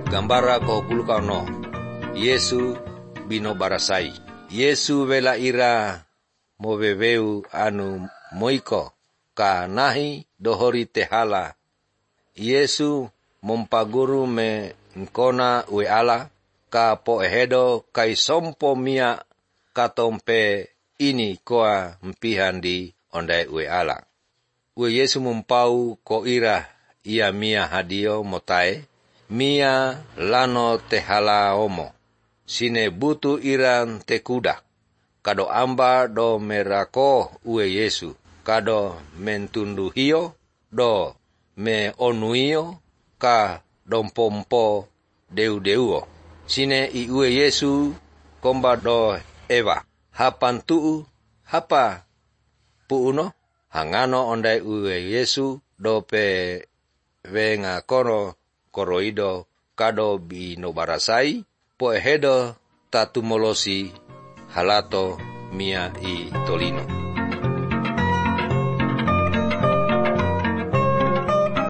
Gambara ko puluka no. Yesu bino barasai. Yesu vela ira moveveu anu moiko ka nahi dohori tehala. Yesu mompaguru me nkona ue ala ka poehedo kai sompo mia katompe ini koa mpihan di ondai ue ala. Ue Yesu mumpau ko ira ia mia hadio motae. Mia lano tehala omo, sine butu iran te kuda, kado amba do merako ue Yesu, kado mentunduhio do me onuio ka dompompo deu-deuo. Sine i ue Yesu komba do ewa, hapan tuu, hapa puuno, hangano ondai ue Yesu do pe venga kono, koroido kado bino barasai poehedo tatumolosi halato mia I tolino.